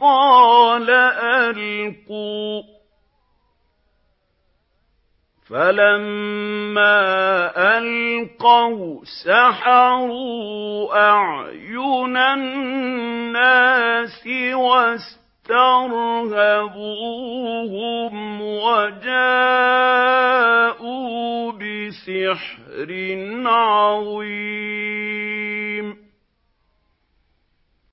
قَالَ أَلْقُوا ۖ فَلَمَّا أَلْقَوْا سَحَرُوا أَعْيُنَ النَّاسِ وَاسْتَرْهَبُوهُمْ وَجَاءُوا بِسِحْرٍ عَظِيمٍ